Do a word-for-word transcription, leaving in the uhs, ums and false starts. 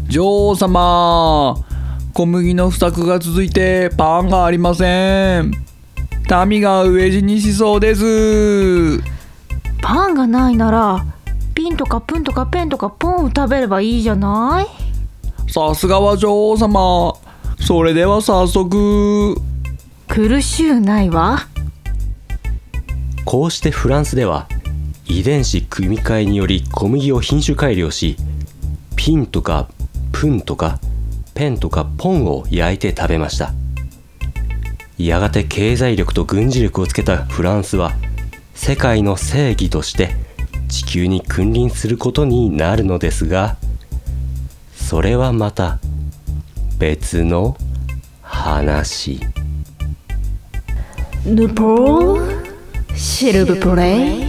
女王様、小麦の不作が続いてパンがありません。民が飢え死にしそうです。 パンがないならピンとかプンとかペンとかポンを食べればいいじゃない。 さすがは女王様。それでは早速。 苦しゅうないわ。 こうしてフランスでは遺伝子組み換えにより小麦を品種改良し、ピンとかプンとかペンとかポンを焼いて食べました。やがて経済力と軍事力をつけたフランスは世界の正義として地球に君臨することになるのですが、それはまた別の話。 ヌポーシルブプレイ